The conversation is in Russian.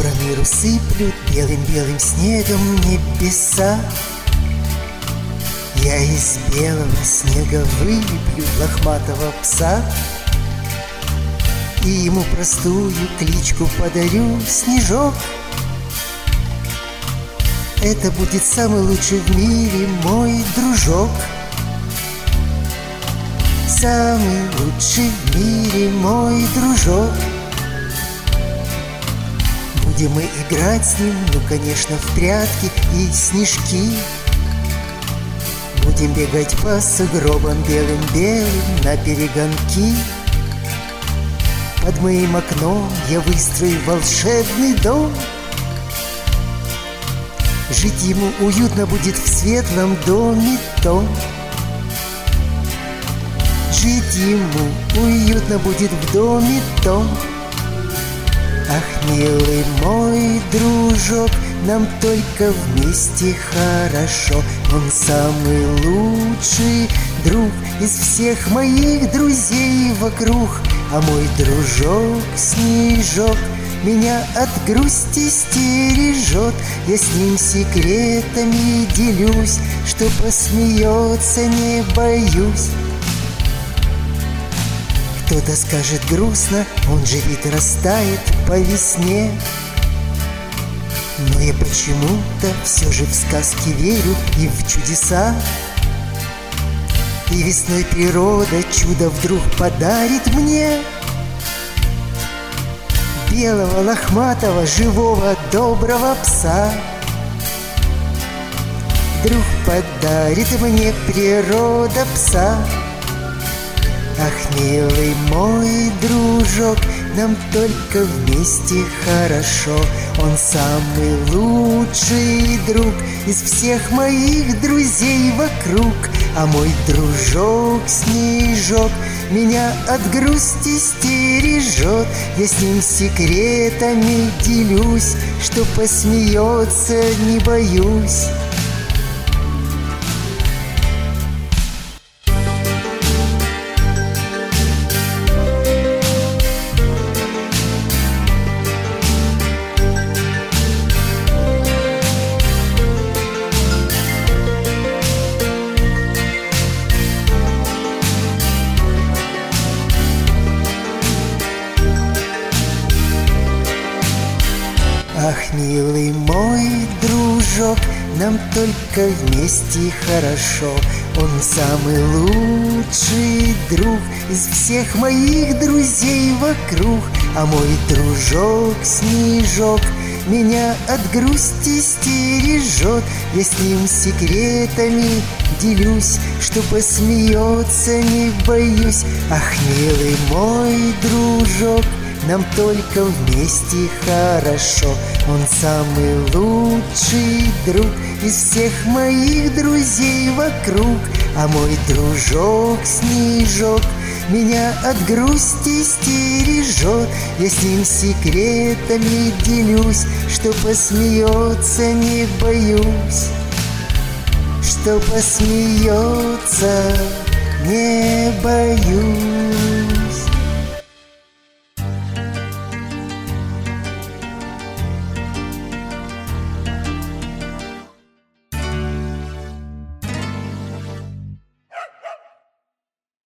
Скоро миру сыплют белым-белым снегом небеса. Я из белого снега вылеплю лохматого пса и ему простую кличку подарю Снежок. Это будет самый лучший в мире мой дружок. Самый лучший в мире мой дружок. Будем мы играть с ним, ну, конечно, в прятки и снежки. Будем бегать по сугробам белым-белым на перегонки. Под моим окном я выстрою волшебный дом. Жить ему уютно будет в светлом доме том. Жить ему уютно будет в доме том. Ах, милый мой дружок, нам только вместе хорошо. Он самый лучший друг из всех моих друзей вокруг. А мой дружок Снежок меня от грусти стережет. Я с ним секретами делюсь, что посмеется не боюсь. Кто-то скажет грустно, он же ведь растает по весне. Но я почему-то все же в сказки верю и в чудеса. И весной природа чудо вдруг подарит мне. Белого, лохматого, живого, доброго пса. Вдруг подарит мне природа пса. Ах, милый мой дружок, нам только вместе хорошо. Он самый лучший друг из всех моих друзей вокруг. А мой дружок Снежок меня от грусти стережет. Я с ним секретами делюсь, что посмеется не боюсь. Ах, милый мой дружок, нам только вместе хорошо. Он самый лучший друг из всех моих друзей вокруг. А мой дружок Снежок меня от грусти стережет. Я с ним секретами делюсь, что посмеется не боюсь. Ах, милый мой дружок, нам только вместе хорошо. Он самый лучший друг из всех моих друзей вокруг. А мой дружок Снежок меня от грусти стережет. Я с ним секретами делюсь, что посмеется не боюсь. Что посмеется не боюсь.